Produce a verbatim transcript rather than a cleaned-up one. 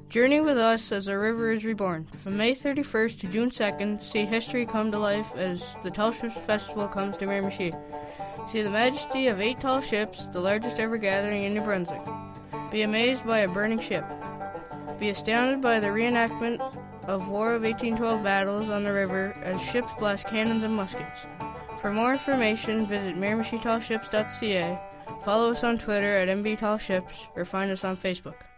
Journey with us as our river is reborn. From May thirty-first to June second, see history come to life as the Tall Ships Festival comes to Miramichi. See the majesty of eight tall ships, the largest ever gathering in New Brunswick. Be amazed by a burning ship. Be astounded by the reenactment of War of eighteen twelve battles on the river as ships blast cannons and muskets. For more information, visit miramichi tall ships dot c a, follow us on Twitter at m b tall ships, or find us on Facebook.